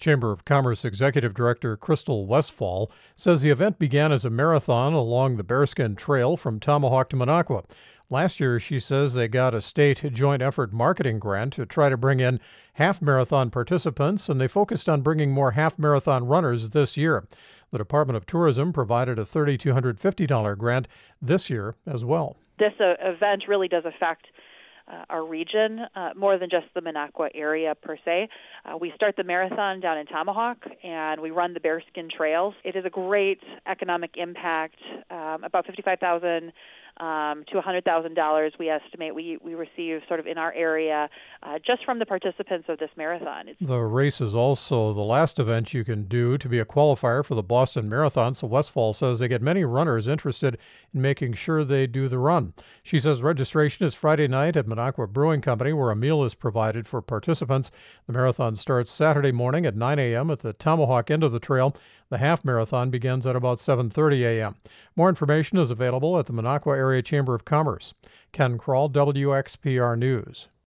Chamber of Commerce Executive Director Crystal Westfall says the event began as a marathon along the Bearskin Trail from Tomahawk to Minocqua. Last year, she says they got a state joint effort marketing grant to try to bring in half-marathon participants, and they focused on bringing more half-marathon runners this year. The Department of Tourism provided a $3,250 grant this year as well. This event really does affect our region, more than just the Minocqua area per se. We start the marathon down in Tomahawk, and we run the Bearskin Trails. It is a great economic impact, about $55,000 to $100,000 we estimate we receive sort of in our area just from the participants of this marathon. The race is also the last event you can do to be a qualifier for the Boston Marathon, so Westfall says they get many runners interested in making sure they do the run. She says registration is Friday night at Minocqua Brewing Company, where a meal is provided for participants. The marathon starts Saturday morning at 9 a.m. at the Tomahawk end of the trail. The half marathon begins at about 7:30 a.m. More information is available at the Minocqua Area Chamber of Commerce. Ken Kroll, WXPR News.